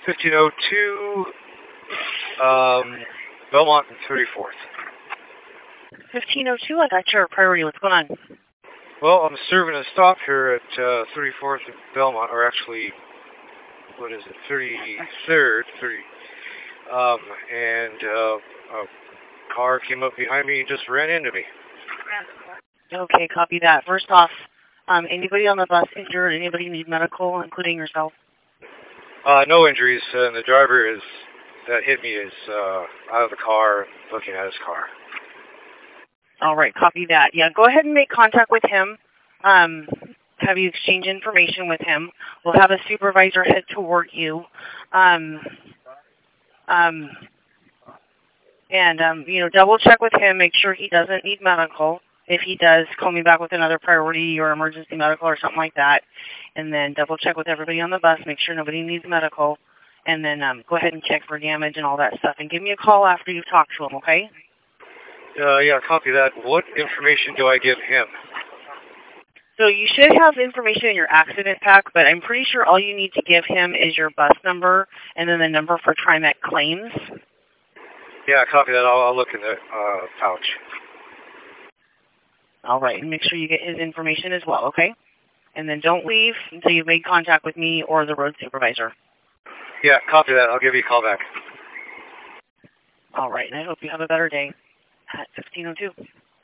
1502, Belmont and 34th. 1502, I got your priority. What's going on? Well, I'm serving a stop here at 34th and Belmont, or actually, what is it, 33rd, and a car came up behind me and just ran into me. Okay, copy that. First off, anybody on the bus injured? Anybody need medical, including yourself? No injuries, and the driver that hit me is out of the car, looking at his car. All right, copy that. Yeah, go ahead and make contact with him. Have you exchange information with him. We'll have a supervisor head toward you. Double check with him, make sure he doesn't need medical. If he does, call me back with another priority or emergency medical or something like that. And then double check with everybody on the bus, make sure nobody needs medical. And then go ahead and check for damage and all that stuff. And give me a call after you've talked to him, okay? Yeah, copy that. What information do I give him? So you should have information in your accident pack, but I'm pretty sure all you need to give him is your bus number and then the number for TriMet claims. Yeah, copy that. I'll look in the pouch. All right, and make sure you get his information as well, okay? And then don't leave until you've made contact with me or the road supervisor. Yeah, copy that. I'll give you a call back. All right, and I hope you have a better day at 1602.